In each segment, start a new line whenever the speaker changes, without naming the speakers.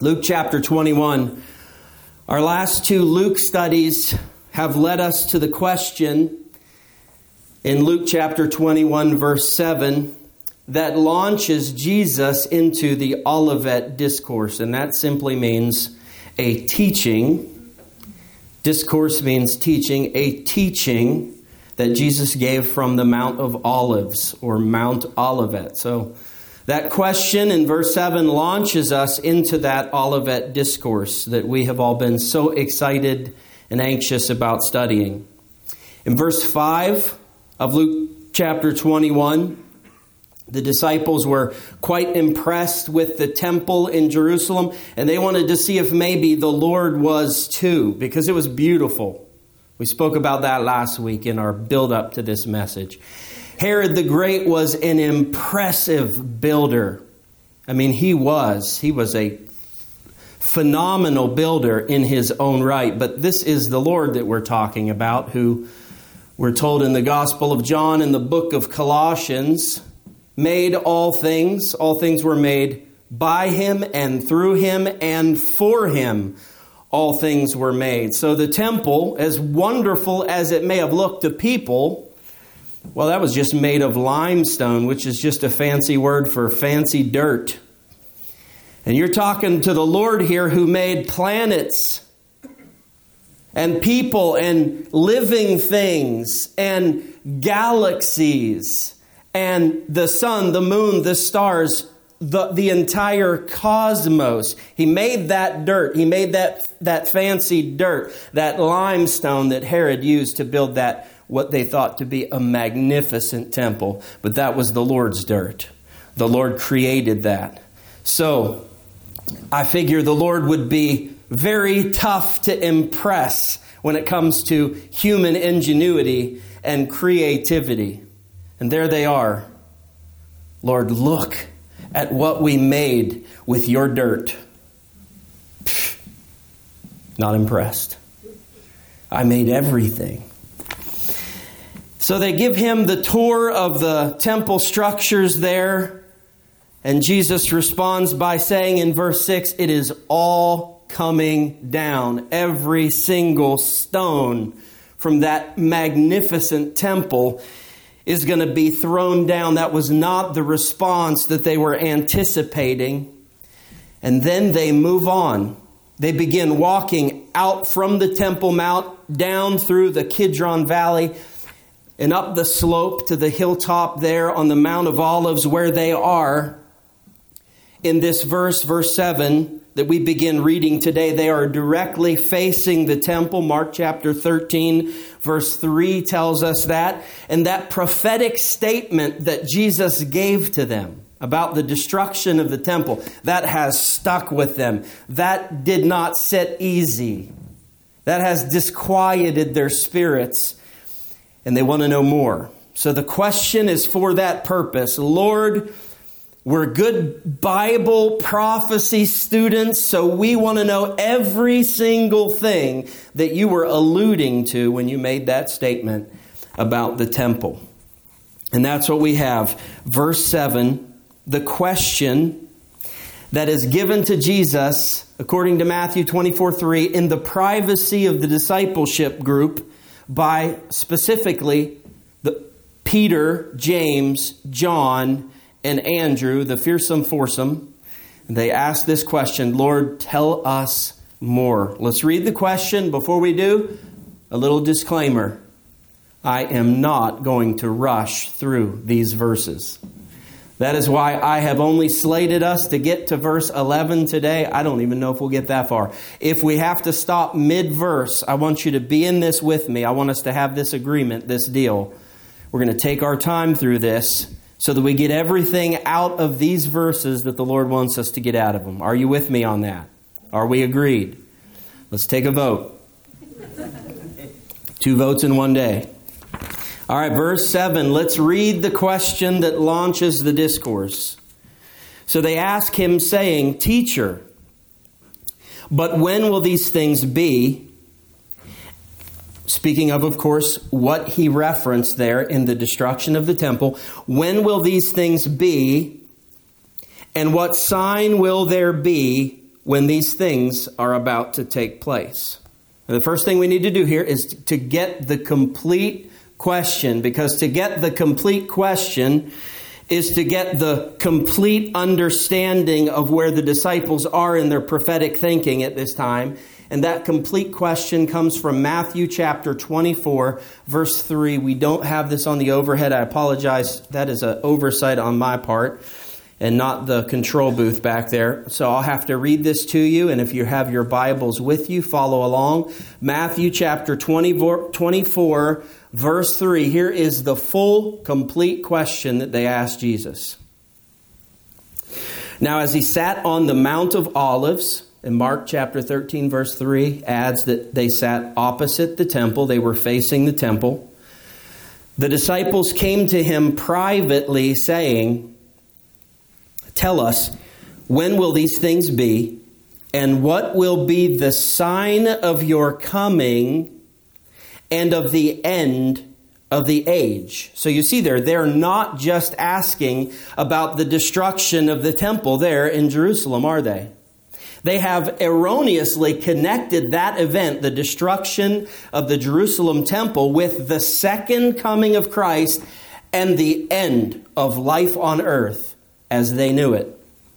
Luke chapter 21. Our last two Luke studies have led us to the question in Luke chapter 21, verse 7, that launches Jesus into the Olivet Discourse. And that simply means a teaching. Discourse means teaching. A teaching that Jesus gave from the Mount of Olives, or Mount Olivet. So that question in verse 7 launches us into that Olivet Discourse that we have all been so excited and anxious about studying. In verse 5 of Luke chapter 21, the disciples were quite impressed with the temple in Jerusalem, and they wanted to see if maybe the Lord was too, because it was beautiful. We spoke about that last week in our build-up to this message. Herod the Great was an impressive builder. I mean, he was a phenomenal builder in his own right. But this is the Lord that we're talking about, who we're told in the Gospel of John and the book of Colossians, made all things. All things were made by him and through him and for him. All things were made. So the temple, as wonderful as it may have looked to people, well, that was just made of limestone, which is just a fancy word for fancy dirt. And you're talking to the Lord here who made planets and people and living things and galaxies and the sun, the moon, the stars, the entire cosmos. He made that dirt. He made that fancy dirt, that limestone that Herod used to build that, what they thought to be a magnificent temple. But that was the Lord's dirt. The Lord created that. So I figure the Lord would be very tough to impress when it comes to human ingenuity and creativity. And there they are. Lord, look at what we made with your dirt. Not impressed. I made everything. So they give him the tour of the temple structures there. And Jesus responds by saying in verse 6, it is all coming down. Every single stone from that magnificent temple is going to be thrown down. That was not the response that they were anticipating. And then they move on. They begin walking out from the Temple Mount, down through the Kidron Valley, and up the slope to the hilltop there on the Mount of Olives, where they are. In this verse 7, that we begin reading today, they are directly facing the temple. Mark chapter 13, verse 3 tells us that. And that prophetic statement that Jesus gave to them about the destruction of the temple, that has stuck with them. That did not sit easy. That has disquieted their spirits, and they want to know more. So the question is for that purpose. Lord, we're good Bible prophecy students, so we want to know every single thing that you were alluding to when you made that statement about the temple. And that's what we have. Verse 7, the question that is given to Jesus, according to Matthew 24:3, in the privacy of the discipleship group by specifically Peter, James, John, and Andrew, the fearsome foursome. They ask this question, Lord, tell us more. Let's read the question. Before we do, a little disclaimer. I am not going to rush through these verses. That is why I have only slated us to get to verse 11 today. I don't even know if we'll get that far. If we have to stop mid-verse, I want you to be in this with me. I want us to have this agreement, this deal. We're going to take our time through this so that we get everything out of these verses that the Lord wants us to get out of them. Are you with me on that? Are we agreed? Let's take a vote. 2 votes in one day. All right, verse 7. Let's read the question that launches the discourse. So they ask him, saying, Teacher, but when will these things be? Speaking of course, what he referenced there in the destruction of the temple. When will these things be? And what sign will there be when these things are about to take place. And the first thing we need to do here is to get the complete question, because to get the complete question is to get the complete understanding of where the disciples are in their prophetic thinking at this time. And that complete question comes from Matthew chapter 24, verse 3. We don't have this on the overhead. I apologize. That is an oversight on my part and not the control booth back there. So I'll have to read this to you. And if you have your Bibles with you, follow along. Matthew chapter 24, verse 3. Here is the full, complete question that they asked Jesus. Now, as he sat on the Mount of Olives, and Mark chapter 13, verse 3 adds that they sat opposite the temple. They were facing the temple. The disciples came to him privately saying, "Tell us, when will these things be? And what will be the sign of your coming and of the end of the age?" So you see there, they're not just asking about the destruction of the temple there in Jerusalem, are they? They have erroneously connected that event, the destruction of the Jerusalem temple, with the second coming of Christ and the end of life on earth as they knew it.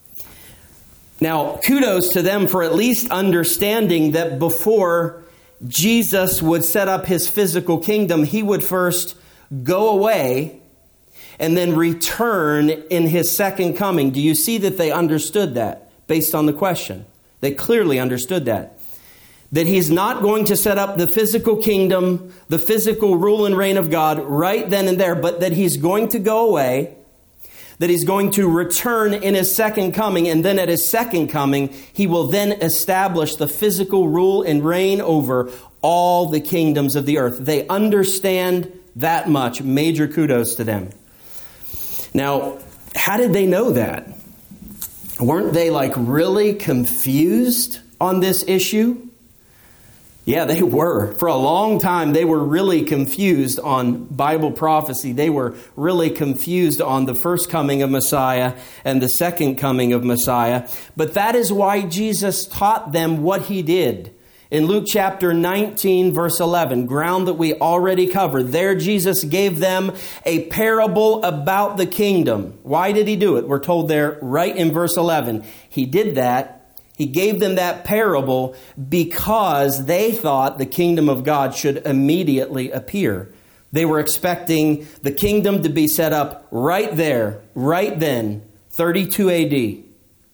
Now, kudos to them for at least understanding that before Jesus would set up his physical kingdom, he would first go away and then return in his second coming. Do you see that they understood that based on the question? They clearly understood that. That he's not going to set up the physical kingdom, the physical rule and reign of God right then and there, but that he's going to go away, that he's going to return in his second coming, and then at his second coming, he will then establish the physical rule and reign over all the kingdoms of the earth. They understand that much. Major kudos to them. Now, how did they know that? Weren't they really confused on this issue? Yeah, they were. For a long time, they were really confused on Bible prophecy. They were really confused on the first coming of Messiah and the second coming of Messiah. But that is why Jesus taught them what he did. In Luke chapter 19, verse 11, ground that we already covered, there Jesus gave them a parable about the kingdom. Why did he do it? We're told there right in verse 11. He did that. He gave them that parable because they thought the kingdom of God should immediately appear. They were expecting the kingdom to be set up right there, right then, 32 AD.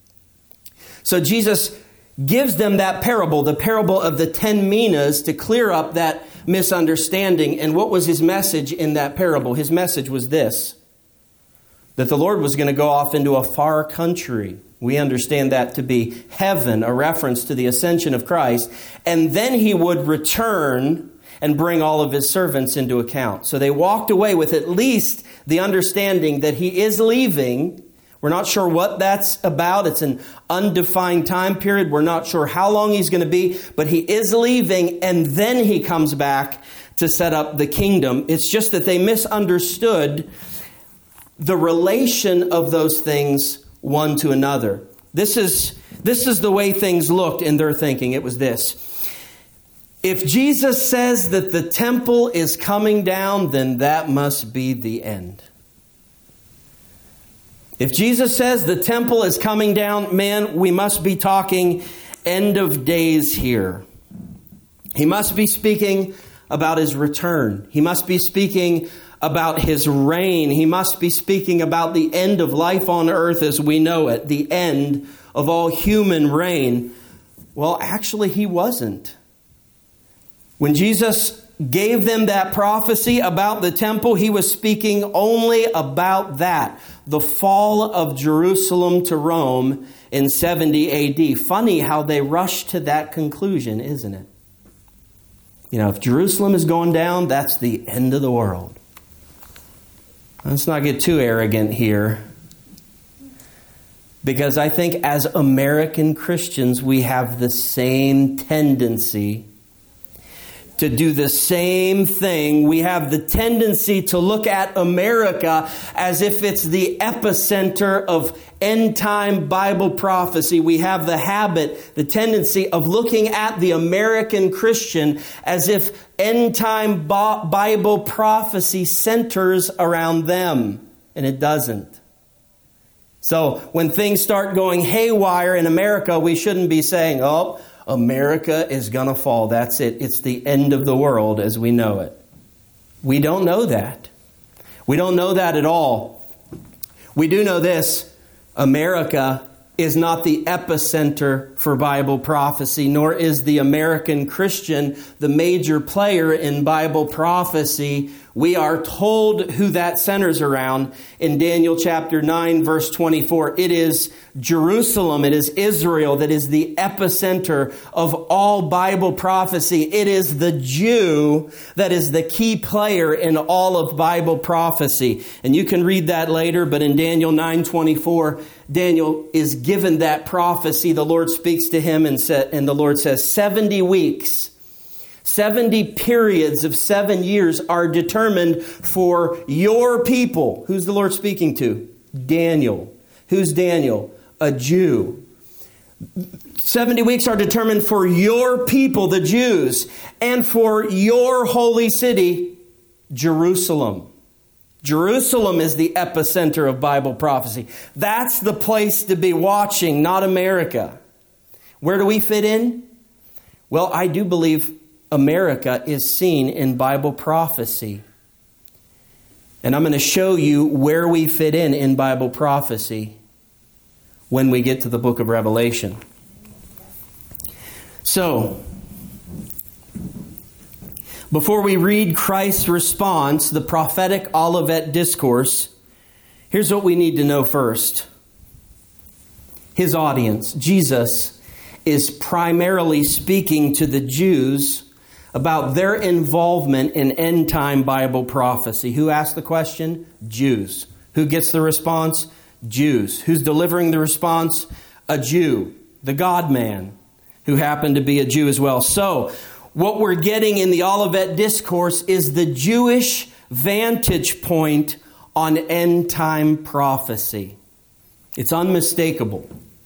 So Jesus gives them that parable, the parable of the 10 minas, to clear up that misunderstanding. And what was his message in that parable? His message was this: that the Lord was going to go off into a far country. We understand that to be heaven, a reference to the ascension of Christ. And then he would return and bring all of his servants into account. So they walked away with at least the understanding that he is leaving. We're not sure what that's about. It's an undefined time period. We're not sure how long he's going to be, but he is leaving, and then he comes back to set up the kingdom. It's just that they misunderstood the relation of those things one to another. This is the way things looked in their thinking. It was this: if Jesus says that the temple is coming down, then that must be the end. If Jesus says the temple is coming down, man, we must be talking end of days here. He must be speaking about his return. He must be speaking about his reign. He must be speaking about the end of life on earth as we know it, the end of all human reign. Well, actually, he wasn't. When Jesus gave them that prophecy about the temple, he was speaking only about that, the fall of Jerusalem to Rome in 70 AD. Funny how they rushed to that conclusion, isn't it? If Jerusalem is going down, that's the end of the world. Let's not get too arrogant here, because I think as American Christians, we have the same tendency to do the same thing. We have the tendency to look at America as if it's the epicenter of end-time Bible prophecy. We have the habit, the tendency of looking at the American Christian as if end-time Bible prophecy centers around them, and it doesn't. So when things start going haywire in America, we shouldn't be saying, oh, America is going to fall. That's it. It's the end of the world as we know it. We don't know that. We don't know that at all. We do know this. America is not the epicenter for Bible prophecy, nor is the American Christian the major player in Bible prophecy. We are told who that centers around in Daniel chapter 9, verse 24. It is Jerusalem, it is Israel that is the epicenter of all Bible prophecy. It is the Jew that is the key player in all of Bible prophecy. And you can read that later, but in Daniel 9:24, Daniel is given that prophecy. The Lord speaks to him and the Lord says, 70 weeks, 70 periods of 7 years are determined for your people. Who's the Lord speaking to? Daniel. Who's Daniel? A Jew. 70 weeks are determined for your people, the Jews, and for your holy city, Jerusalem. Jerusalem is the epicenter of Bible prophecy. That's the place to be watching, not America. Where do we fit in? Well, I do believe America is seen in Bible prophecy. And I'm going to show you where we fit in Bible prophecy when we get to the book of Revelation. So, before we read Christ's response, the prophetic Olivet Discourse, here's what we need to know first. His audience, Jesus, is primarily speaking to the Jews about their involvement in end-time Bible prophecy. Who asked the question? Jews. Who gets the response? Jews. Who's delivering the response? A Jew, the God-man, who happened to be a Jew as well. So, what we're getting in the Olivet Discourse is the Jewish vantage point on end-time prophecy. It's unmistakable.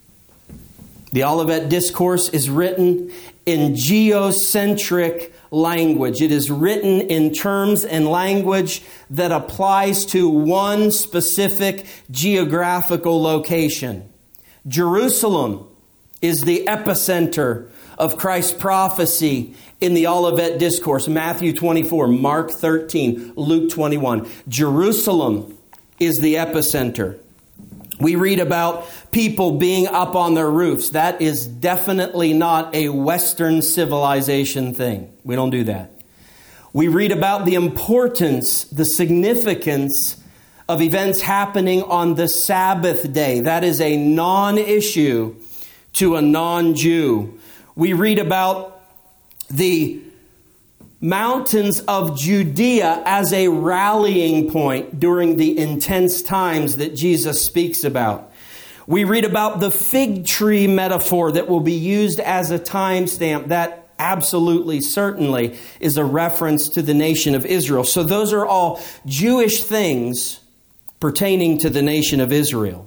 The Olivet Discourse is written in geocentric language. It is written in terms and language that applies to one specific geographical location. Jerusalem is the epicenter of Christ's prophecy in the Olivet Discourse. Matthew 24, Mark 13, Luke 21. Jerusalem is the epicenter. We read about people being up on their roofs. That is definitely not a Western civilization thing. We don't do that. We read about the importance, the significance of events happening on the Sabbath day. That is a non-issue to a non-Jew. We read about the mountains of Judea as a rallying point during the intense times that Jesus speaks about. We read about the fig tree metaphor that will be used as a timestamp. That absolutely, certainly is a reference to the nation of Israel. So those are all Jewish things pertaining to the nation of Israel.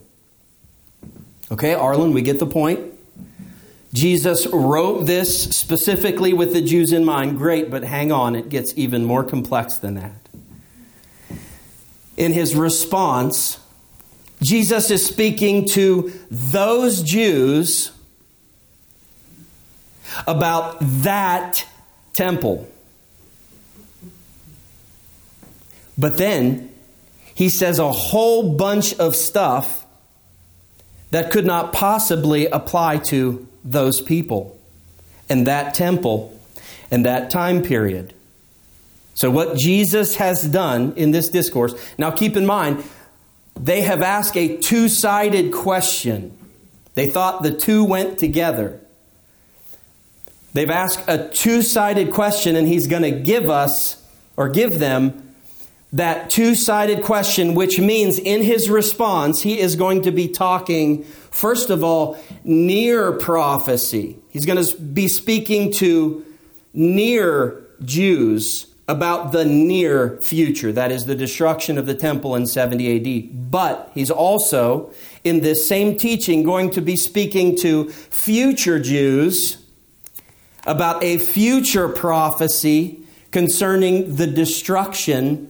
Okay, Arlen, we get the point. Jesus wrote this specifically with the Jews in mind. Great, but hang on, it gets even more complex than that. In his response, Jesus is speaking to those Jews about that temple. But then he says a whole bunch of stuff that could not possibly apply to those people and that temple and that time period. So what Jesus has done in this discourse, now keep in mind, they have asked a two-sided question. They thought the two went together. They've asked a two-sided question, and he's going to give us, or give them, that two-sided question, which means in his response, he is going to be talking, first of all, near prophecy. He's going to be speaking to near Jews about the near future, that is the destruction of the temple in 70 AD. But he's also, in this same teaching, going to be speaking to future Jews about a future prophecy concerning the destruction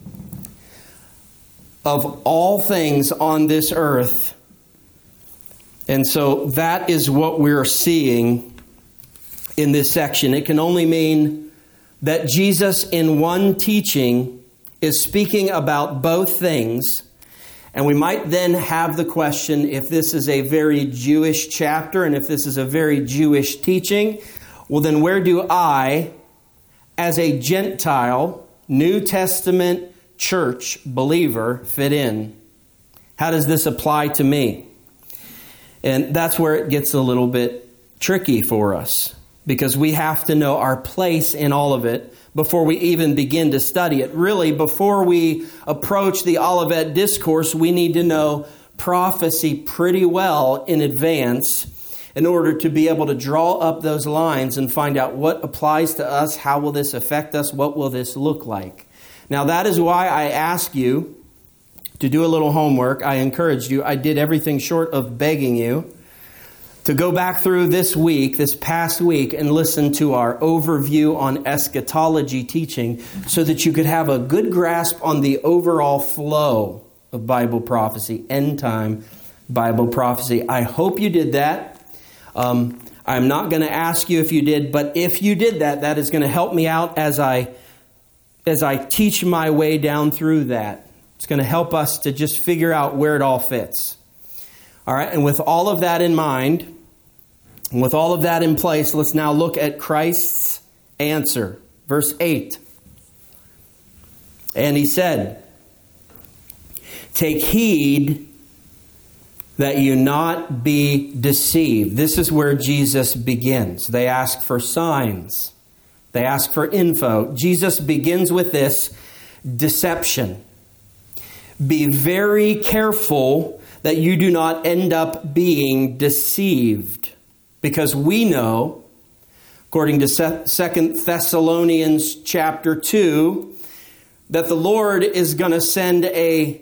of all things on this earth. And so that is what we're seeing in this section. It can only mean that Jesus in one teaching is speaking about both things. And we might then have the question, if this is a very Jewish chapter and if this is a very Jewish teaching, well then where do I, as a Gentile, New Testament church believer, fit in? How does this apply to me? And that's where it gets a little bit tricky for us, because we have to know our place in all of it before we even begin to study it. Really, before we approach the Olivet Discourse, we need to know prophecy pretty well in advance in order to be able to draw up those lines and find out what applies to us, how will this affect us, what will this look like. Now, that is why I ask you to do a little homework. I encouraged you. I did everything short of begging you to go back through this past week, and listen to our overview on eschatology teaching so that you could have a good grasp on the overall flow of Bible prophecy, end time Bible prophecy. I hope you did that. I'm not going to ask you if you did, but if you did that, that is going to help me out as I teach my way down through that. It's going to help us to just figure out where it all fits. All right, and with all of that in mind, and with all of that in place, let's now look at Christ's answer. Verse 8. And he said, "Take heed that you not be deceived." This is where Jesus begins. They ask for signs. They ask for info. Jesus begins with this: deception. Be very careful that you do not end up being deceived. Because we know, according to 2 Thessalonians chapter 2, that the Lord is going to send a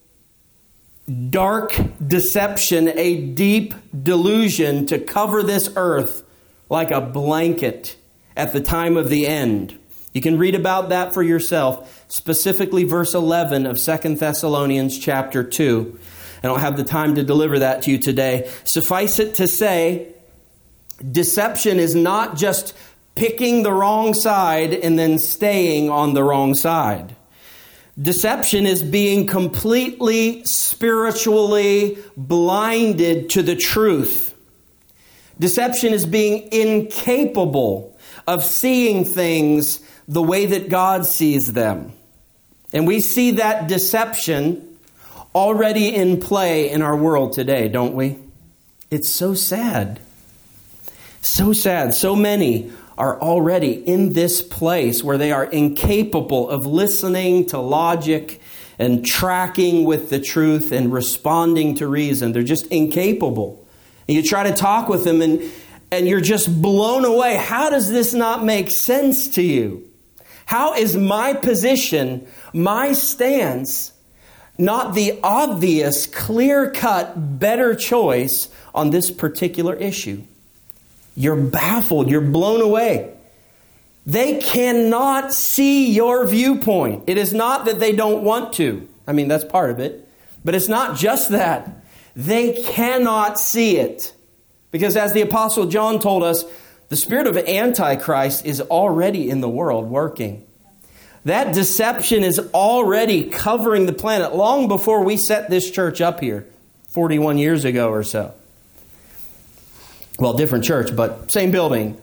dark deception, a deep delusion to cover this earth like a blanket at the time of the end. You can read about that for yourself, specifically verse 11 of 2 Thessalonians chapter 2. I don't have the time to deliver that to you today. Suffice it to say, deception is not just picking the wrong side and then staying on the wrong side. Deception is being completely spiritually blinded to the truth. Deception is being incapable of seeing things the way that God sees them. And we see that deception already in play in our world today, don't we? It's so sad. So sad. So many are already in this place where they are incapable of listening to logic and tracking with the truth and responding to reason. They're just incapable. And you try to talk with them and you're just blown away. How does this not make sense to you? How is my position, my stance, not the obvious, clear-cut, better choice on this particular issue? You're baffled. You're blown away. They cannot see your viewpoint. It is not that they don't want to. I mean, that's part of it. But it's not just that. They cannot see it. Because as the Apostle John told us, the spirit of Antichrist is already in the world working. That deception is already covering the planet long before we set this church up here 41 years ago or so. Well, different church, but same building.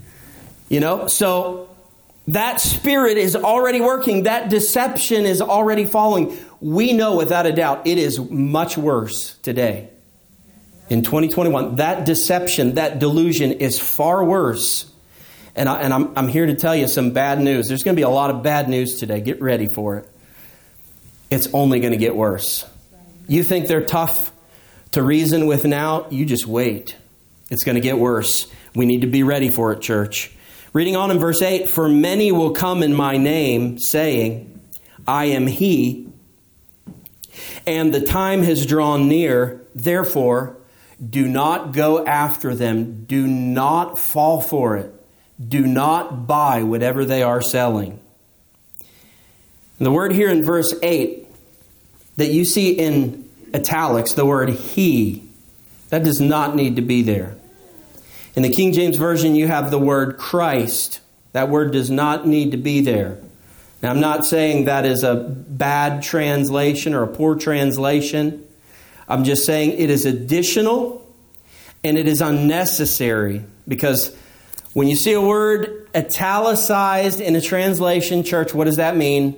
So that spirit is already working. That deception is already falling. We know without a doubt it is much worse today. In 2021, that deception, that delusion is far worse. And I'm here to tell you some bad news. There's going to be a lot of bad news today. Get ready for it. It's only going to get worse. You think they're tough to reason with now? You just wait. It's going to get worse. We need to be ready for it, church. Reading on in verse 8, "For many will come in my name, saying, I am he, and the time has drawn near. Therefore, do not go after them. Do not fall for it. Do not buy whatever they are selling." And the word here in verse 8 that you see in italics, the word he, that does not need to be there. In the King James Version, you have the word Christ. That word does not need to be there. Now, I'm not saying that is a bad translation or a poor translation. I'm just saying it is additional and it is unnecessary, because when you see a word italicized in a translation, church, what does that mean?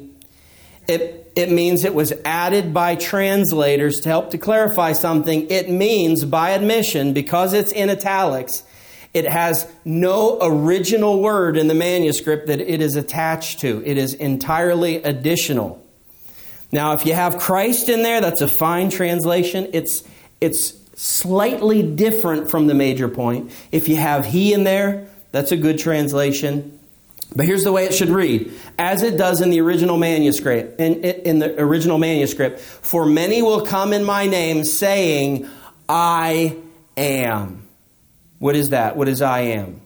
It means it was added by translators to help to clarify something. It means, by admission, because it's in italics, it has no original word in the manuscript that it is attached to. It is entirely additional. Now, if you have Christ in there, that's a fine translation. It's slightly different from the major point. If you have he in there, that's a good translation. But here's the way it should read, as it does in the original manuscript. In the original manuscript, "For many will come in my name, saying, I am." What is that? What is I am?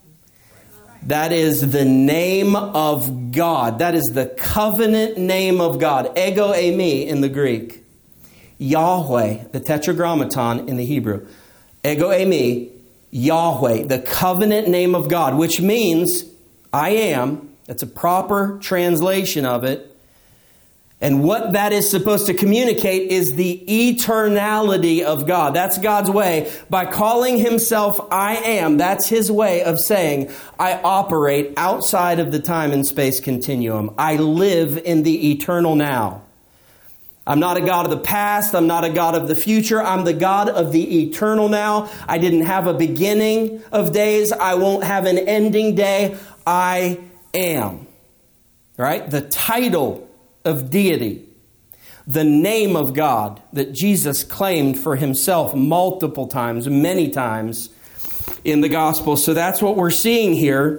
That is the name of God. That is the covenant name of God. Ego eimi in the Greek. Yahweh, the tetragrammaton in the Hebrew. Ego eimi, Yahweh, the covenant name of God, which means I am. That's a proper translation of it. And what that is supposed to communicate is the eternality of God. That's God's way. By calling himself I am, that's his way of saying, I operate outside of the time and space continuum. I live in the eternal now. I'm not a God of the past. I'm not a God of the future. I'm the God of the eternal now. I didn't have a beginning of days. I won't have an ending day. I am. Right? The title of deity. The name of God that Jesus claimed for himself multiple times, many times in the gospel. So that's what we're seeing here.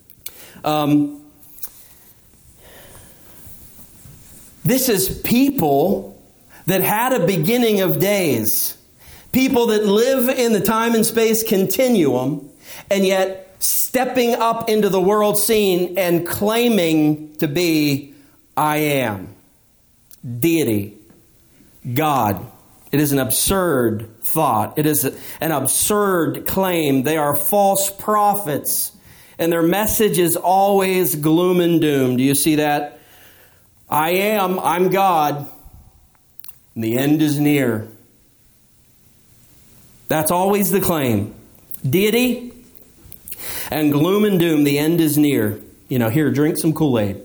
This is people that had a beginning of days. People that live in the time and space continuum, and yet stepping up into the world scene and claiming to be I am. Deity. God. It is an absurd thought. It is an absurd claim. They are false prophets, and their message is always gloom and doom. Do you see that? I am, I'm God, and the end is near. That's always the claim. Deity and gloom and doom, the end is near. You know, here, drink some Kool-Aid.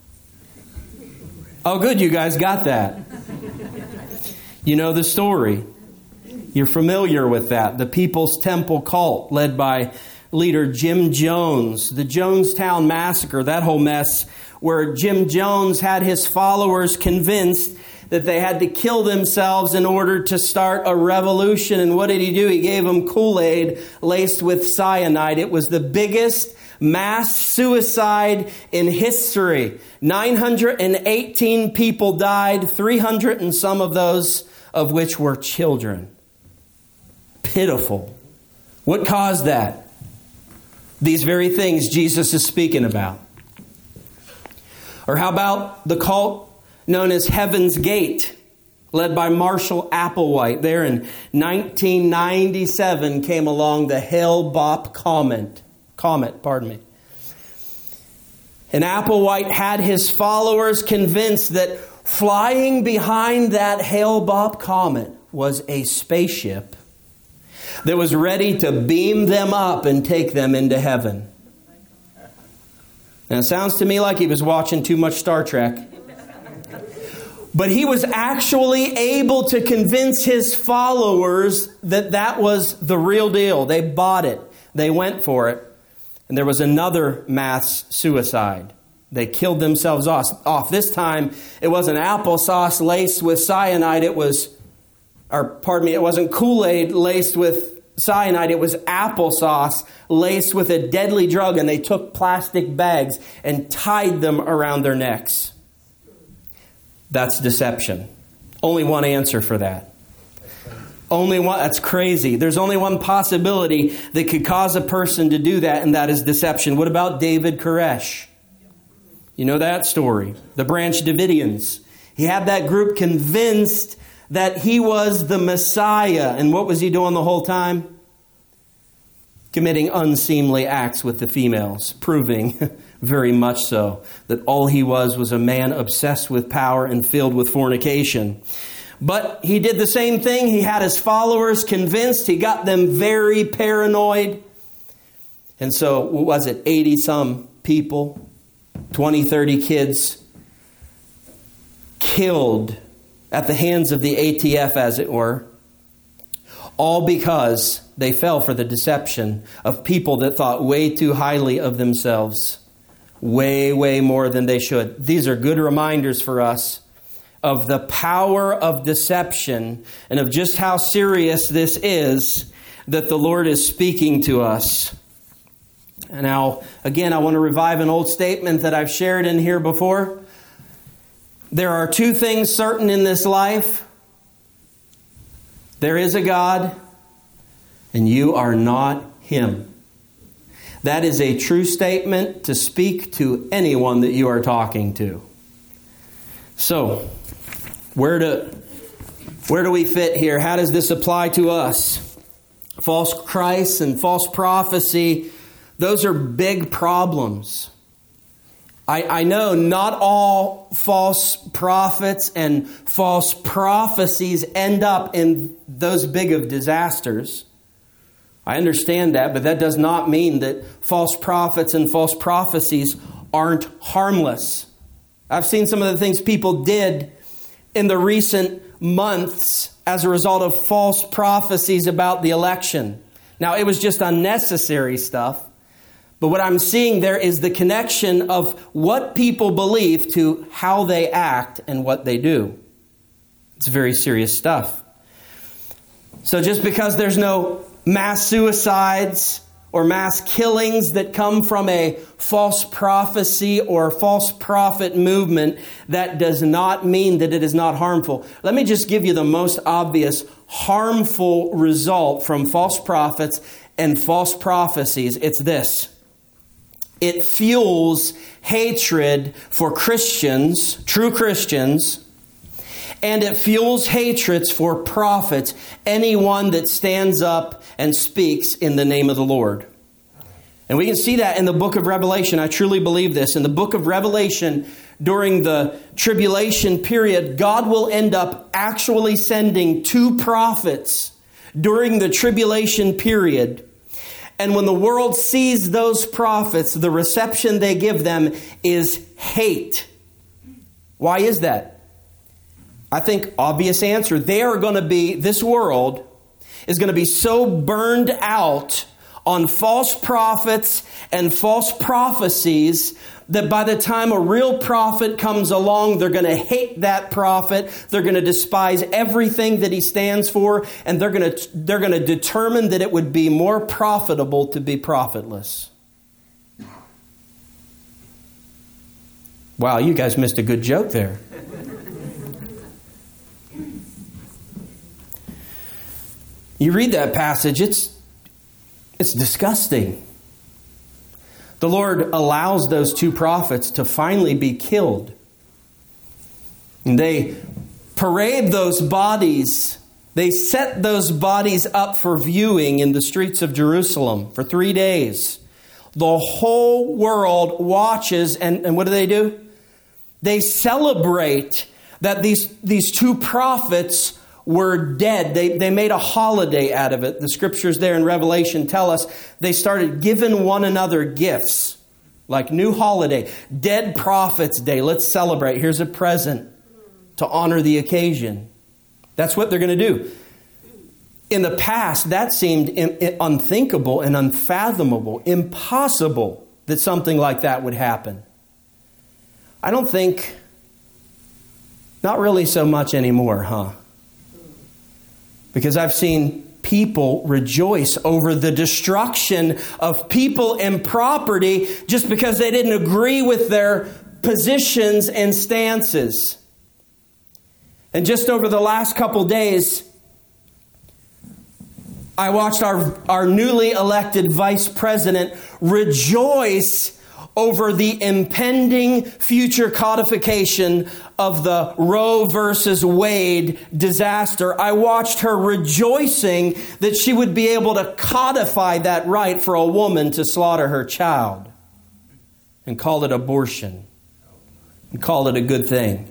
Oh, good, you guys got that. You know the story. You're familiar with that. The People's Temple cult led by leader Jim Jones. The Jonestown Massacre, that whole mess where Jim Jones had his followers convinced that they had to kill themselves in order to start a revolution. And what did he do? He gave them Kool-Aid laced with cyanide. It was the biggest mass suicide in history. 918 people died, 300 and some of those of which were children. Pitiful. What caused that? These very things Jesus is speaking about. Or how about the cult known as Heaven's Gate, led by Marshall Applewhite? There in 1997 came along the Hale-Bopp comet. And Applewhite had his followers convinced that flying behind that Hale-Bopp comet was a spaceship that was ready to beam them up and take them into heaven. Now, it sounds to me like he was watching too much Star Trek. But he was actually able to convince his followers that that was the real deal. They bought it. They went for it. And there was another mass suicide. They killed themselves off. This time, it wasn't applesauce laced with cyanide. It wasn't Kool-Aid laced with cyanide. It was applesauce laced with a deadly drug, and they took plastic bags and tied them around their necks. That's deception. Only one answer for that. Only one. That's crazy. There's only one possibility that could cause a person to do that, and that is deception. What about David Koresh? You know that story. The Branch Davidians. He had that group convinced that he was the Messiah. And what was he doing the whole time? Committing unseemly acts with the females, proving very much so that all he was a man obsessed with power and filled with fornication. But he did the same thing. He had his followers convinced. He got them very paranoid. And so, what was it, 80-some people, 20, 30 kids killed at the hands of the ATF, as it were, all because they fell for the deception of people that thought way too highly of themselves, way, way more than they should. These are good reminders for us of the power of deception and of just how serious this is that the Lord is speaking to us. And now, again, I want to revive an old statement that I've shared in here before. There are two things certain in this life. There is a God, and you are not Him. That is a true statement to speak to anyone that you are talking to. So, where do we fit here? How does this apply to us? False Christ and false prophecy, those are big problems. I know not all false prophets and false prophecies end up in those big of disasters. I understand that, but that does not mean that false prophets and false prophecies aren't harmless. I've seen some of the things people did in the recent months as a result of false prophecies about the election. Now, it was just unnecessary stuff. But what I'm seeing there is the connection of what people believe to how they act and what they do. It's very serious stuff. So just because there's no mass suicides or mass killings that come from a false prophecy or false prophet movement, that does not mean that it is not harmful. Let me just give you the most obvious harmful result from false prophets and false prophecies. It's this. It fuels hatred for Christians, true Christians, and it fuels hatreds for prophets, anyone that stands up and speaks in the name of the Lord. And we can see that in the book of Revelation. I truly believe this. In the book of Revelation, during the tribulation period, God will end up actually sending 2 prophets during the tribulation period. And when the world sees those prophets, the reception they give them is hate. Why is that? I think obvious answer. This world is going to be so burned out on false prophets and false prophecies that by the time a real prophet comes along, they're going to hate that prophet. They're going to despise everything that he stands for, and they're going to determine that it would be more profitable to be profitless. Wow, you guys missed a good joke there. You read that passage, it's disgusting. The Lord allows those 2 prophets to finally be killed. And they parade those bodies. They set those bodies up for viewing in the streets of Jerusalem for 3 days. The whole world watches, and what do? They celebrate that these 2 prophets were dead. They made a holiday out of it. The scriptures there in Revelation tell us they started giving one another gifts, like new holiday, Dead Prophets Day. Let's celebrate. Here's a present to honor the occasion. That's what they're going to do. In the past, that seemed unthinkable and unfathomable, impossible that something like that would happen. I don't think, not really so much anymore, huh? Because I've seen people rejoice over the destruction of people and property just because they didn't agree with their positions and stances. And just over the last couple days, I watched our newly elected vice president rejoice over the impending future codification of the Roe versus Wade disaster. I watched her rejoicing that she would be able to codify that right for a woman to slaughter her child and call it abortion and call it a good thing.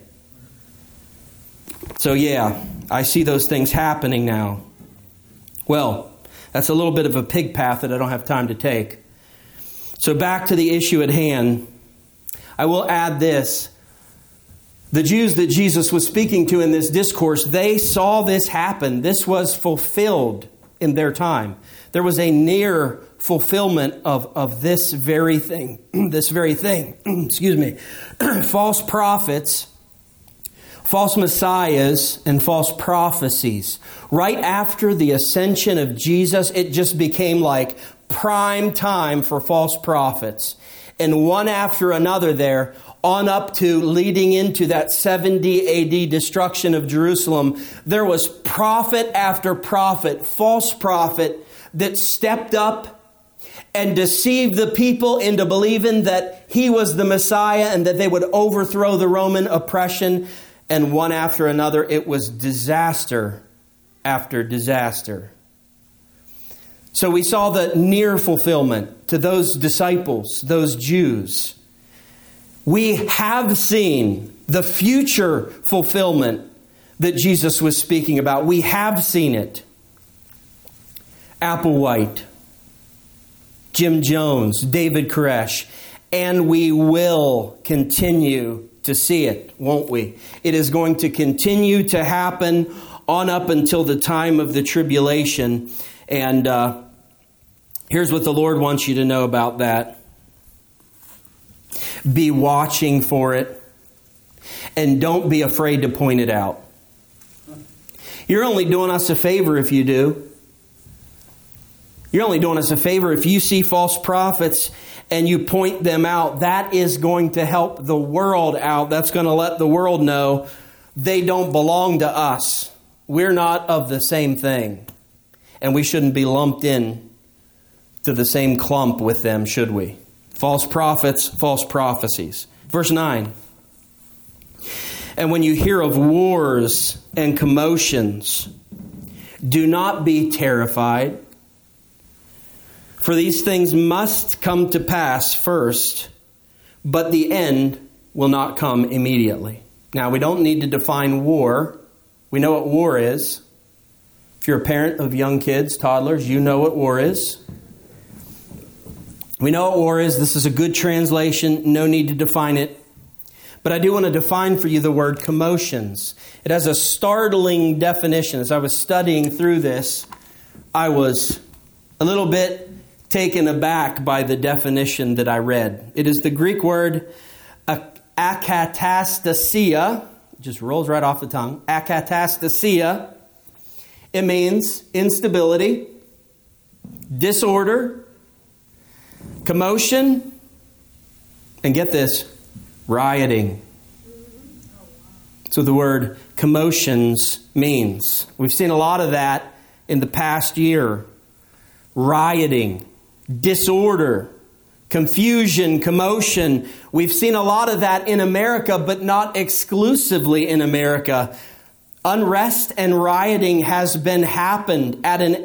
So yeah, I see those things happening now. Well, that's a little bit of a pig path that I don't have time to take. So back to the issue at hand, I will add this. The Jews that Jesus was speaking to in this discourse, they saw this happen. This was fulfilled in their time. There was a near fulfillment of this very thing. This very thing. Excuse me. False prophets, false messiahs, and false prophecies. Right after the ascension of Jesus, it just became like prime time for false prophets. And one after another there, on up to leading into that 70 AD destruction of Jerusalem, there was prophet after prophet, false prophet, that stepped up and deceived the people into believing that he was the Messiah and that they would overthrow the Roman oppression. And one after another, it was disaster after disaster. So we saw the near fulfillment to those disciples, those Jews. We have seen the future fulfillment that Jesus was speaking about. We have seen it. Applewhite, Jim Jones, David Koresh, and we will continue to see it, won't we? It is going to continue to happen on up until the time of the tribulation. And here's what the Lord wants you to know about that. Be watching for it. And don't be afraid to point it out. You're only doing us a favor if you do. You're only doing us a favor if you see false prophets and you point them out. That is going to help the world out. That's going to let the world know they don't belong to us. We're not of the same thing. And we shouldn't be lumped in to the same clump with them, should we? False prophets, false prophecies. Verse 9. And when you hear of wars and commotions, do not be terrified. For these things must come to pass first, but the end will not come immediately. Now, we don't need to define war. We know what war is. If you're a parent of young kids, toddlers, you know what war is. We know what war is. This is a good translation. No need to define it. But I do want to define for you the word commotions. It has a startling definition. As I was studying through this, I was a little bit taken aback by the definition that I read. It is the Greek word akatastasia. It just rolls right off the tongue. Akatastasia. It means instability, disorder, commotion, and get this, rioting. That's what the word commotions means. We've seen a lot of that in the past year. Rioting, disorder, confusion, commotion. We've seen a lot of that in America, but not exclusively in America. Unrest and rioting has been happening at an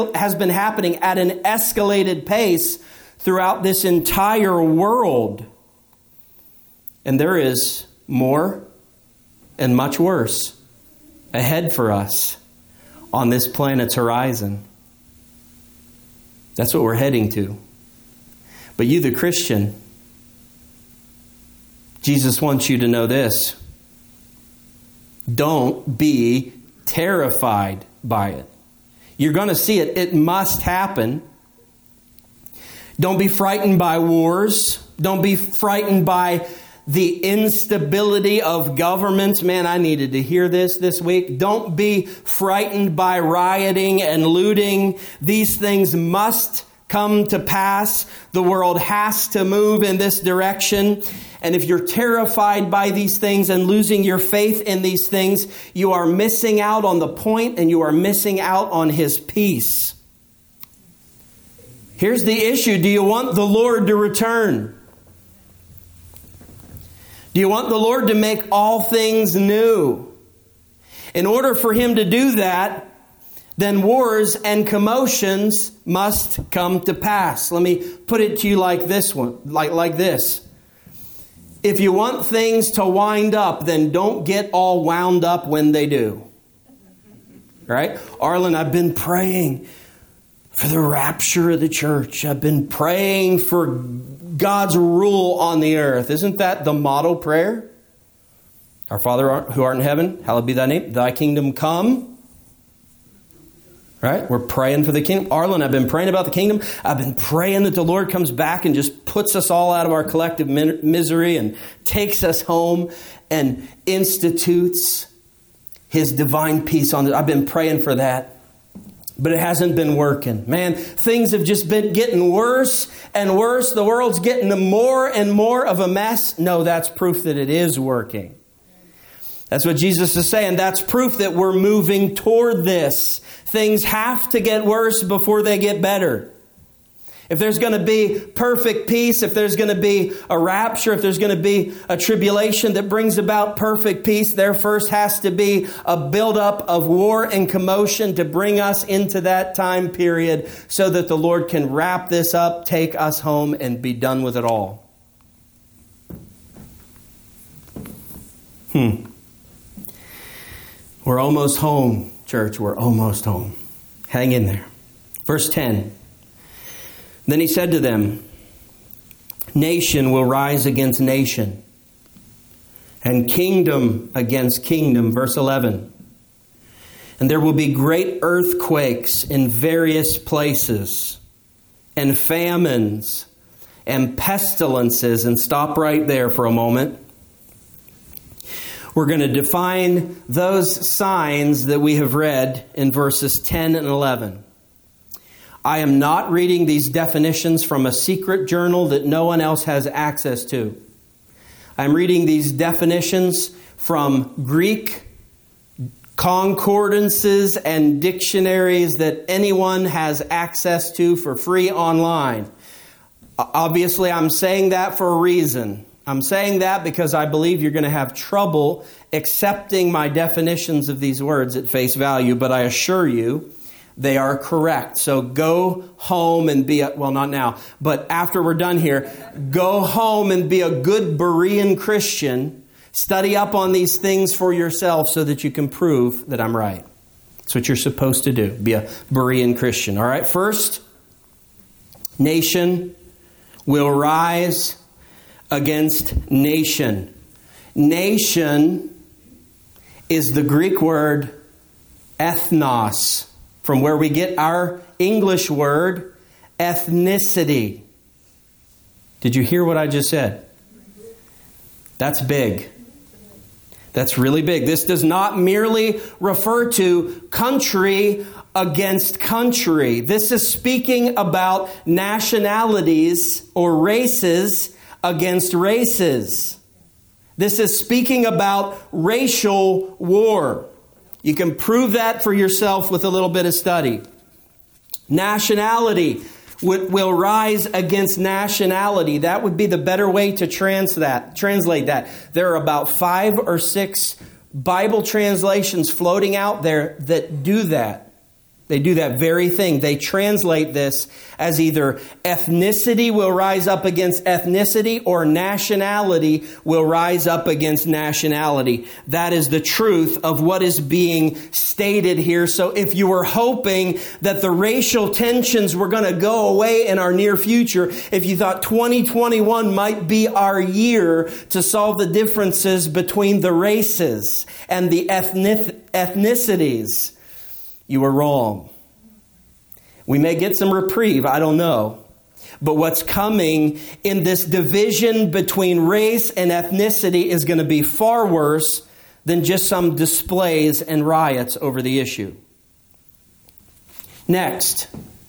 escalated pace throughout this entire world. And there is more and much worse ahead for us on this planet's horizon. That's what we're heading to. But you, the Christian, Jesus wants you to know this. Don't be terrified by it. You're going to see it. It must happen. Don't be frightened by wars. Don't be frightened by the instability of governments. Man, I needed to hear this week. Don't be frightened by rioting and looting. These things must come to pass. The world has to move in this direction. And if you're terrified by these things and losing your faith in these things, you are missing out on the point, and you are missing out on His peace. Here's the issue. Do you want the Lord to return? Do you want the Lord to make all things new? In order for Him to do that, then wars and commotions must come to pass. Let me put it to you like this one, like this. If you want things to wind up, then don't get all wound up when they do. Right? Arlen, I've been praying for the rapture of the church. I've been praying for God's rule on the earth. Isn't that the model prayer? Our Father who art in heaven, hallowed be thy name. Thy kingdom come. Right? We're praying for the kingdom. Arlen, I've been praying about the kingdom. I've been praying that the Lord comes back and just puts us all out of our collective misery and takes us home and institutes His divine peace on it. I've been praying for that. But it hasn't been working. Man, things have just been getting worse and worse. The world's getting more and more of a mess. No, that's proof that it is working. That's what Jesus is saying. That's proof that we're moving toward this. Things have to get worse before they get better. If there's going to be perfect peace, if there's going to be a rapture, if there's going to be a tribulation that brings about perfect peace, there first has to be a buildup of war and commotion to bring us into that time period so that the Lord can wrap this up, take us home, and be done with it all. We're almost home, church. We're almost home. Hang in there. Verse 10. Then He said to them, nation will rise against nation, and kingdom against kingdom. Verse 11. And there will be great earthquakes in various places, and famines, and pestilences. And stop right there for a moment. We're going to define those signs that we have read in verses 10 and 11. I am not reading these definitions from a secret journal that no one else has access to. I'm reading these definitions from Greek concordances and dictionaries that anyone has access to for free online. Obviously, I'm saying that for a reason. I'm saying that because I believe you're going to have trouble accepting my definitions of these words at face value, but I assure you they are correct. So go home and be, well, not now, but after we're done here, go home and be a good Berean Christian. Study up on these things for yourself so that you can prove that I'm right. That's what you're supposed to do. Be a Berean Christian. All right, first, nation will rise against nation. Nation is the Greek word ethnos, from where we get our English word ethnicity. Did you hear what I just said? That's big. That's really big. This does not merely refer to country against country. This is speaking about nationalities or races against races. This is speaking about racial war. You can prove that for yourself with a little bit of study. Nationality will rise against nationality. That would be the better way to translate that. There are about 5 or 6 Bible translations floating out there that do that. They do that very thing. They translate this as either ethnicity will rise up against ethnicity or nationality will rise up against nationality. That is the truth of what is being stated here. So if you were hoping that the racial tensions were going to go away in our near future, if you thought 2021 might be our year to solve the differences between the races and the ethnicities, you were wrong. We may get some reprieve, I don't know. But what's coming in this division between race and ethnicity is going to be far worse than just some displays and riots over the issue. Next,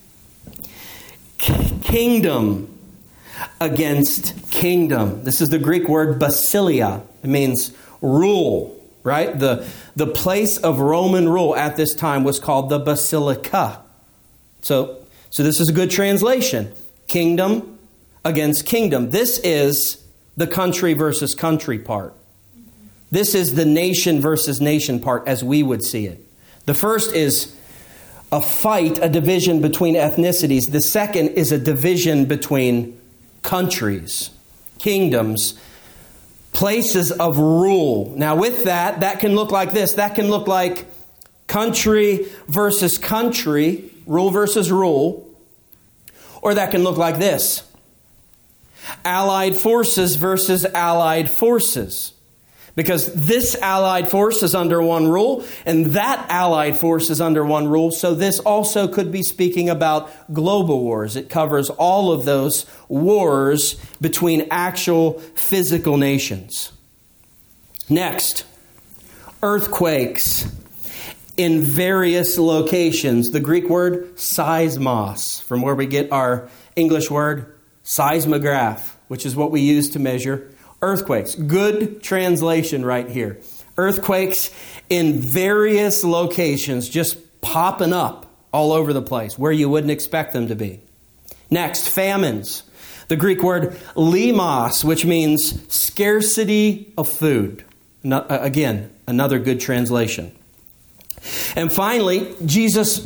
kingdom against kingdom. This is the Greek word basileia. It means rule, right? The place of Roman rule at this time was called the basilica. So this is a good translation. Kingdom against kingdom. This is the country versus country part. This is the nation versus nation part as we would see it. The first is a fight, a division between ethnicities. The second is a division between countries, kingdoms, places of rule. Now with that can look like this. That can look like country versus country, rule versus rule. Or that can look like this. Allied forces versus allied forces. Because this allied force is under one rule, and that allied force is under one rule. So this also could be speaking about global wars. It covers all of those wars between actual physical nations. Next, earthquakes in various locations. The Greek word seismos, from where we get our English word seismograph, which is what we use to measure earthquakes. Good translation right here. Earthquakes in various locations, just popping up all over the place where you wouldn't expect them to be. Next, famines. The Greek word limos, which means scarcity of food. Again, another good translation. And finally, Jesus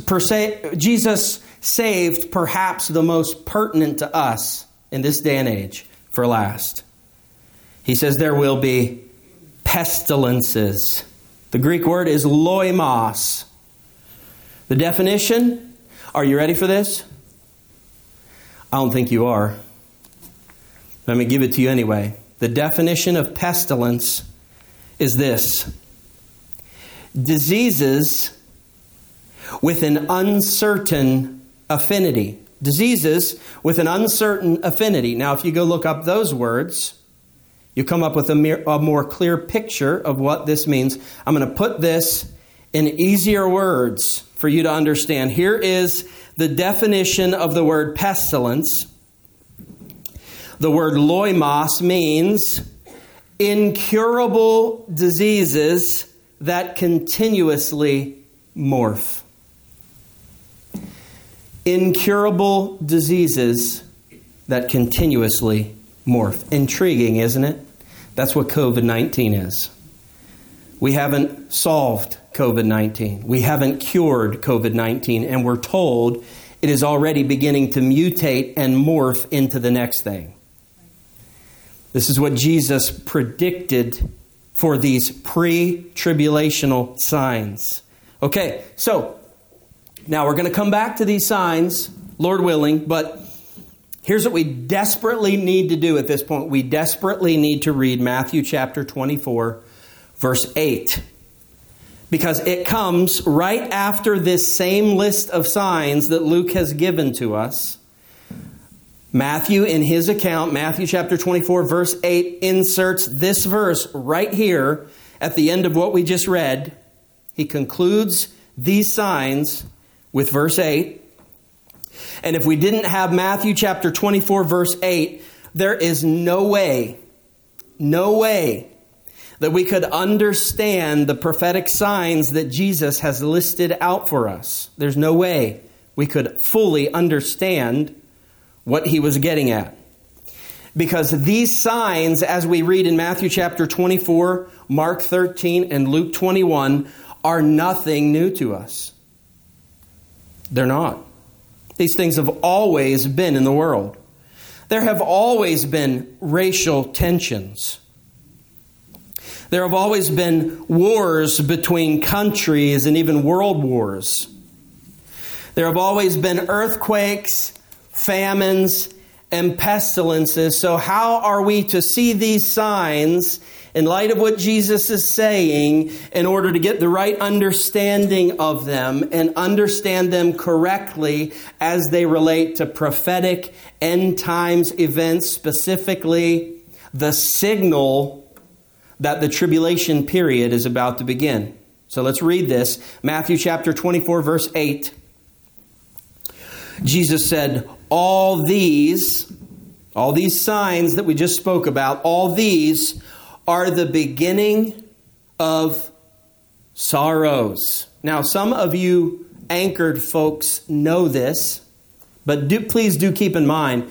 saved perhaps the most pertinent to us in this day and age for last. He says there will be pestilences. The Greek word is loimos. The definition, are you ready for this? I don't think you are. Let me give it to you anyway. The definition of pestilence is this: diseases with an uncertain affinity. Diseases with an uncertain affinity. Now, if you go look up those words, you come up with a more clear picture of what this means. I'm going to put this in easier words for you to understand. Here is the definition of the word pestilence. The word loimos means incurable diseases that continuously morph. Incurable diseases that continuously morph. Intriguing, isn't it? That's what COVID-19 is. We haven't solved COVID-19. We haven't cured COVID-19, and we're told it is already beginning to mutate and morph into the next thing. This is what Jesus predicted for these pre-tribulational signs. Okay, so now we're going to come back to these signs, Lord willing, but here's what we desperately need to do at this point. We desperately need to read Matthew chapter 24, verse 8. Because it comes right after this same list of signs that Luke has given to us. Matthew, in his account, Matthew chapter 24, verse 8, inserts this verse right here at the end of what we just read. He concludes these signs with verse 8. And if we didn't have Matthew chapter 24, verse 8, there is no way that we could understand the prophetic signs that Jesus has listed out for us. There's no way we could fully understand what he was getting at. Because these signs, as we read in Matthew chapter 24, Mark 13, and Luke 21, are nothing new to us. They're not. These things have always been in the world. There have always been racial tensions. There have always been wars between countries and even world wars. There have always been earthquakes, famines, and pestilences. So how are we to see these signs in light of what Jesus is saying in order to get the right understanding of them and understand them correctly as they relate to prophetic end times events, specifically the signal that the tribulation period is about to begin? So let's read this. Matthew chapter 24, verse 8. Jesus said, all these signs that we just spoke about, all these are the beginning of sorrows. Now, some of you anchored folks know this, but please do keep in mind,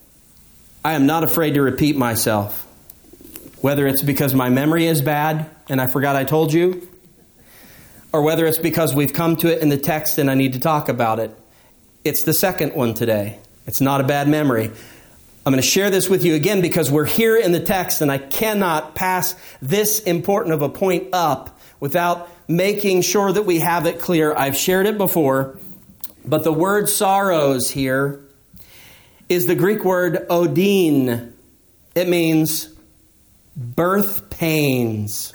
I am not afraid to repeat myself. Whether it's because my memory is bad and I forgot I told you, or whether it's because we've come to it in the text and I need to talk about it. It's the second one today. It's not a bad memory. I'm going to share this with you again because we're here in the text and I cannot pass this important of a point up without making sure that we have it clear. I've shared it before, but the word sorrows here is the Greek word odin. It means birth pains,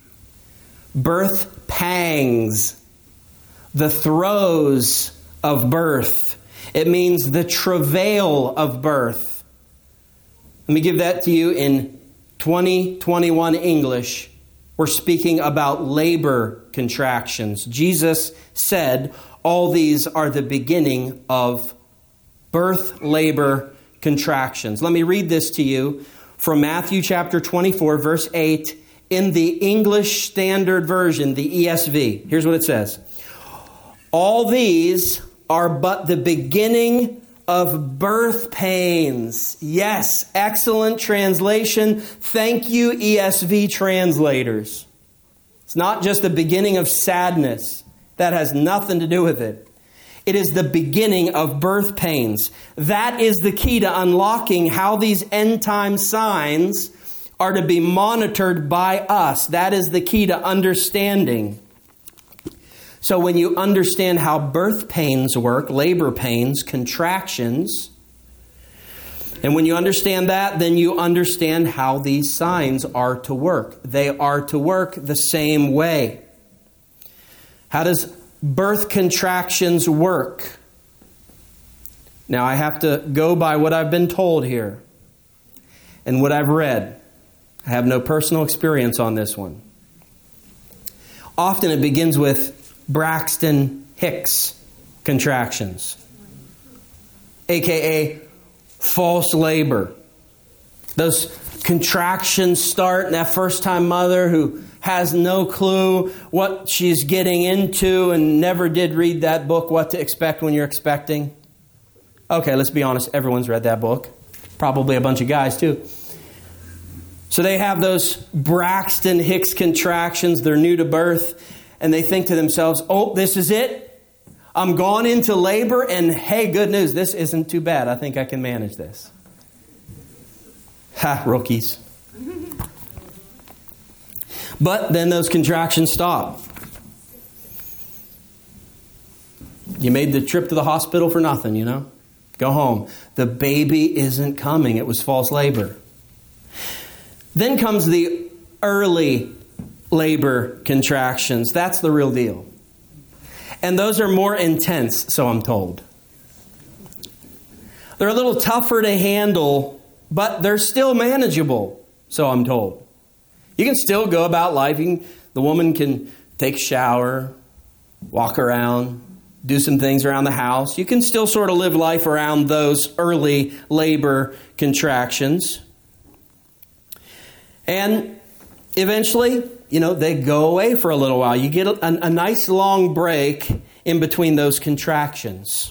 birth pangs, the throes of birth. It means the travail of birth. Let me give that to you in 2021 English. We're speaking about labor contractions. Jesus said all these are the beginning of birth labor contractions. Let me read this to you from Matthew chapter 24, verse 8 in the English Standard Version, the ESV. Here's what it says. All these are but the beginning of birth pains. Yes, excellent translation. Thank you, ESV translators. It's not just the beginning of sadness. That has nothing to do with it. It is the beginning of birth pains. That is the key to unlocking how these end time signs are to be monitored by us. That is the key to understanding. So when you understand how birth pains work, labor pains, contractions, and when you understand that, then you understand how these signs are to work. They are to work the same way. How does birth contractions work? Now I have to go by what I've been told here and what I've read. I have no personal experience on this one. Often it begins with Braxton Hicks contractions, aka false labor. Those contractions start in that first-time mother who has no clue what she's getting into and never did read that book, What to Expect When You're Expecting. Okay, let's be honest, everyone's read that book. Probably a bunch of guys too. So they have those Braxton Hicks contractions, they're new to birth, and they think to themselves, oh, this is it. I'm gone into labor, and hey, good news, this isn't too bad. I think I can manage this. Ha, rookies. But then those contractions stop. You made the trip to the hospital for nothing, you know? Go home. The baby isn't coming. It was false labor. Then comes the early labor contractions. That's the real deal. And those are more intense, so I'm told. They're a little tougher to handle, but they're still manageable, so I'm told. You can still go about life. The woman can take a shower, walk around, do some things around the house. You can still sort of live life around those early labor contractions. And eventually, they go away for a little while. You get a nice long break in between those contractions.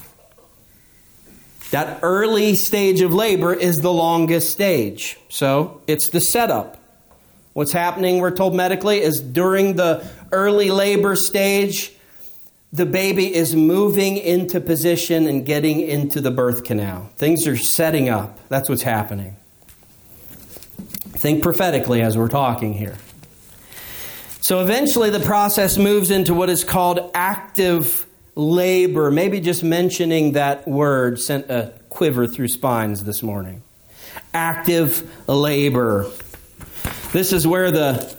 That early stage of labor is the longest stage. So it's the setup. What's happening, we're told medically, is during the early labor stage, the baby is moving into position and getting into the birth canal. Things are setting up. That's what's happening. Think prophetically as we're talking here. So eventually the process moves into what is called active labor. Maybe just mentioning that word sent a quiver through spines this morning. Active labor. This is where the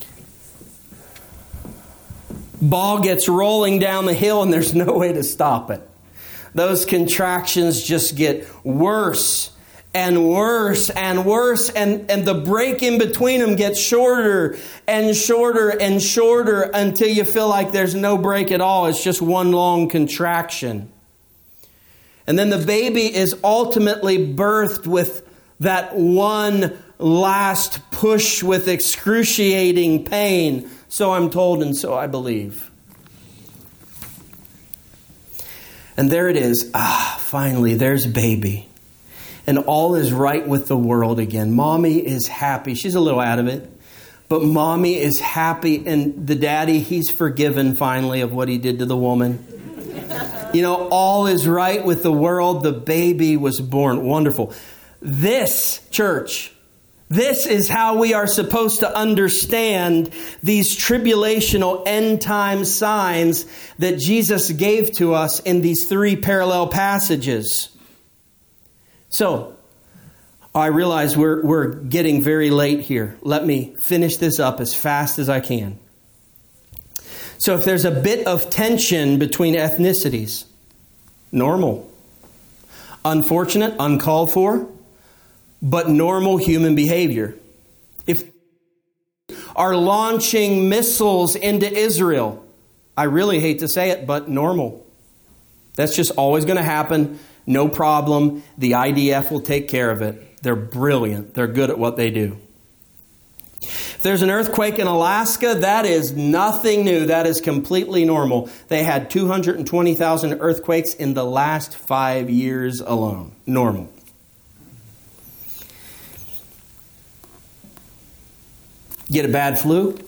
ball gets rolling down the hill and there's no way to stop it. Those contractions just get worse and worse and worse, and the break in between them gets shorter and shorter and shorter until you feel like there's no break at all. It's just one long contraction. And then the baby is ultimately birthed with that one last push with excruciating pain. So I'm told and so I believe. And there it is. Finally, there's baby. And all is right with the world again. Mommy is happy. She's a little out of it. But mommy is happy. And the daddy, he's forgiven finally of what he did to the woman. You know, all is right with the world. The baby was born. Wonderful. This, church, this is how we are supposed to understand these tribulational end time signs that Jesus gave to us in these three parallel passages. So, I realize we're getting very late here. Let me finish this up as fast as I can. So if there's a bit of tension between ethnicities, normal. Unfortunate, uncalled for, but normal human behavior. If are launching missiles into Israel, I really hate to say it, but normal. That's just always going to happen. No problem. The IDF will take care of it. They're brilliant. They're good at what they do. If there's an earthquake in Alaska, that is nothing new. That is completely normal. They had 220,000 earthquakes in the last 5 years alone. Normal. Get a bad flu?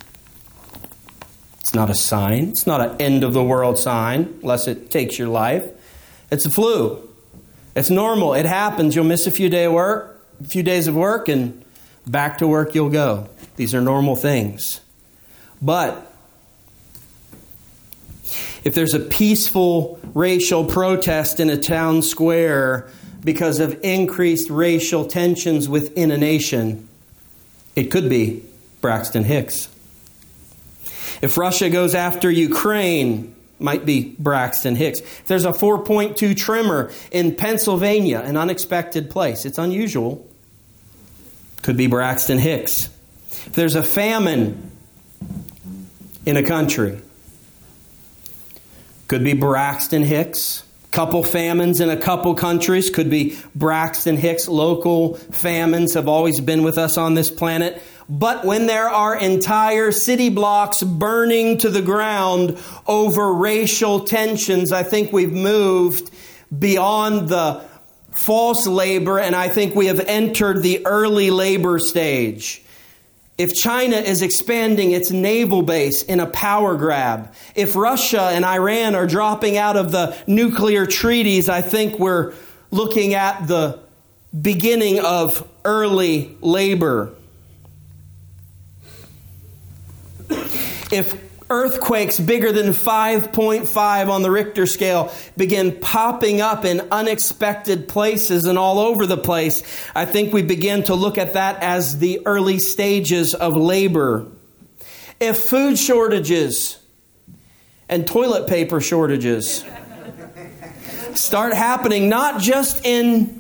It's not a sign. It's not an end of the world sign, unless it takes your life. It's a flu. It's normal. It happens. You'll miss a few days of work, and back to work you'll go. These are normal things. But if there's a peaceful racial protest in a town square because of increased racial tensions within a nation, it could be Braxton Hicks. If Russia goes after Ukraine, might be Braxton Hicks. If there's a 4.2 tremor in Pennsylvania, an unexpected place, it's unusual, could be Braxton Hicks. If there's a famine in a country, could be Braxton Hicks. Couple famines in a couple countries, could be Braxton Hicks. Local famines have always been with us on this planet. But when there are entire city blocks burning to the ground over racial tensions, I think we've moved beyond the false labor, and I think we have entered the early labor stage. If China is expanding its naval base in a power grab, if Russia and Iran are dropping out of the nuclear treaties, I think we're looking at the beginning of early labor. If earthquakes bigger than 5.5 on the Richter scale begin popping up in unexpected places and all over the place, I think we begin to look at that as the early stages of labor. If food shortages and toilet paper shortages start happening, not just in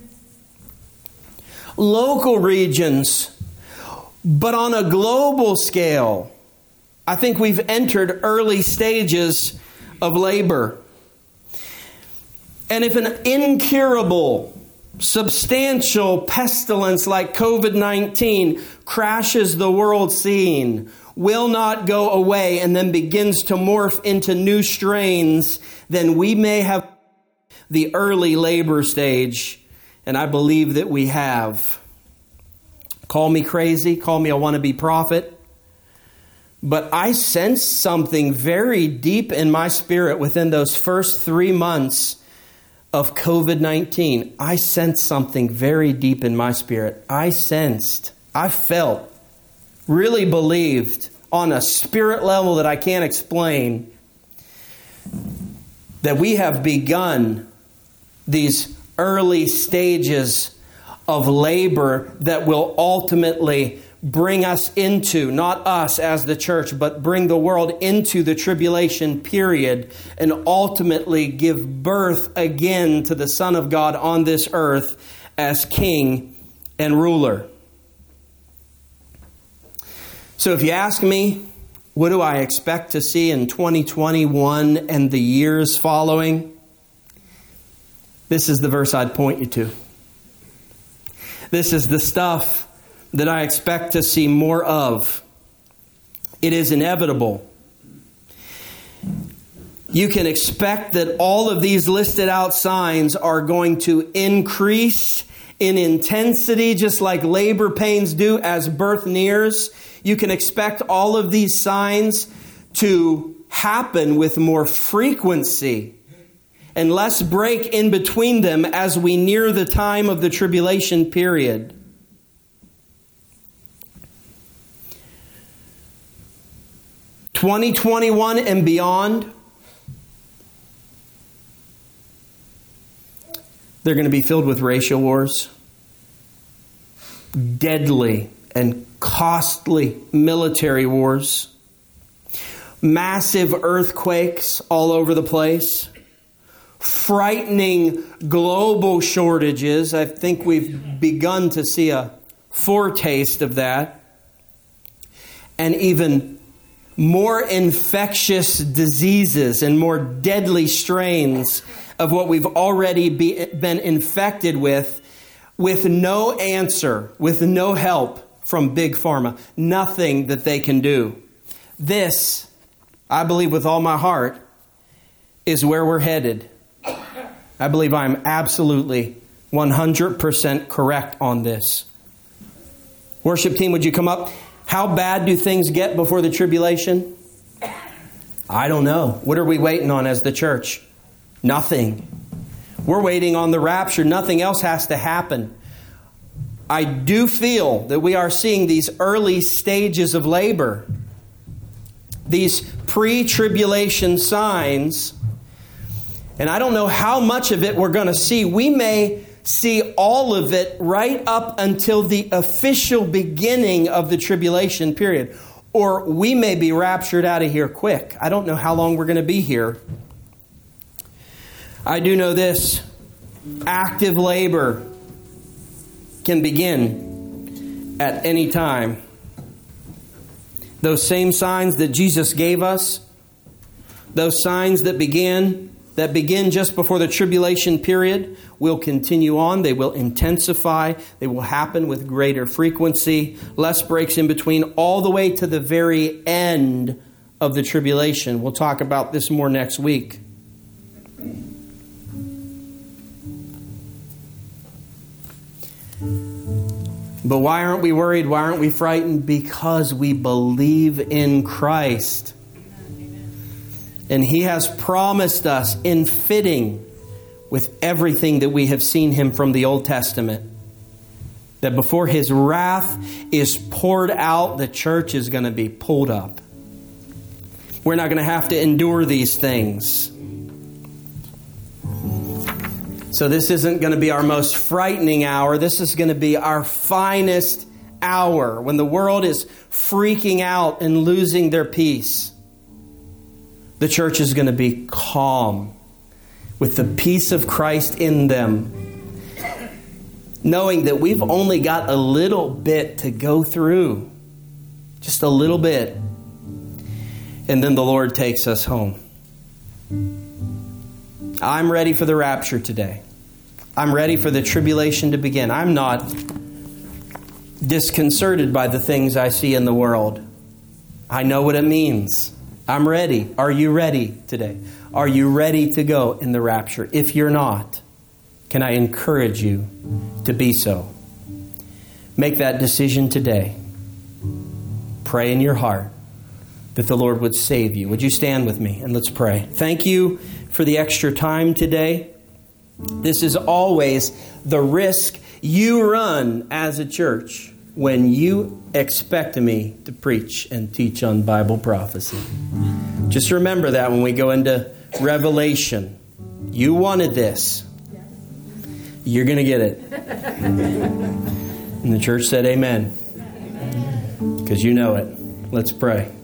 local regions, but on a global scale, I think we've entered early stages of labor. And if an incurable, substantial pestilence like COVID-19 crashes the world scene, will not go away, and then begins to morph into new strains, then we may have the early labor stage. And I believe that we have. Call me crazy, call me a wannabe prophet. But I sensed something very deep in my spirit within those first 3 months of COVID-19. I sensed something very deep in my spirit. I felt, really believed on a spirit level that I can't explain, that we have begun these early stages of labor that will ultimately bring us into, not us as the church, but bring the world into the tribulation period and ultimately give birth again to the Son of God on this earth as King and ruler. So if you ask me, what do I expect to see in 2021 and the years following? This is the verse I'd point you to. This is the stuff that I expect to see more of. It is inevitable. You can expect that all of these listed out signs are going to increase in intensity, just like labor pains do as birth nears. You can expect all of these signs to happen with more frequency and less break in between them as we near the time of the tribulation period. (2021) and beyond, they're going to be filled with racial wars, deadly and costly military wars, massive earthquakes all over the place, frightening global shortages. I think we've begun to see a foretaste of that. And even more infectious diseases and more deadly strains of what we've already been infected with no answer, with no help from Big Pharma. Nothing that they can do. This, I believe with all my heart, is where we're headed. I believe I'm absolutely 100% correct on this. Worship team, would you come up? How bad do things get before the tribulation? I don't know. What are we waiting on as the church? Nothing. We're waiting on the rapture. Nothing else has to happen. I do feel that we are seeing these early stages of labor. These pre-tribulation signs. And I don't know how much of it we're going to see. We may see all of it right up until the official beginning of the tribulation period. Or we may be raptured out of here quick. I don't know how long we're going to be here. I do know this. Active labor can begin at any time. Those same signs that Jesus gave us, those signs that begin just before the tribulation period will continue on. They will intensify. They will happen with greater frequency. Less breaks in between, all the way to the very end of the tribulation. We'll talk about this more next week. But why aren't we worried? Why aren't we frightened? Because we believe in Christ. And He has promised us in fitting with everything that we have seen Him from the Old Testament, that before His wrath is poured out, the church is going to be pulled up. We're not going to have to endure these things. So this isn't going to be our most frightening hour. This is going to be our finest hour when the world is freaking out and losing their peace. The church is going to be calm with the peace of Christ in them, knowing that we've only got a little bit to go through, just a little bit, and then the Lord takes us home. I'm ready for the rapture today. I'm ready for the tribulation to begin. I'm not disconcerted by the things I see in the world. I know what it means. I'm ready. Are you ready today? Are you ready to go in the rapture? If you're not, can I encourage you to be so? Make that decision today. Pray in your heart that the Lord would save you. Would you stand with me and let's pray? Thank you for the extra time today. This is always the risk you run as a church when you expect me to preach and teach on Bible prophecy. Just remember that when we go into revelation. You wanted this. You're going to get it. And the church said amen. Because you know it. Let's pray.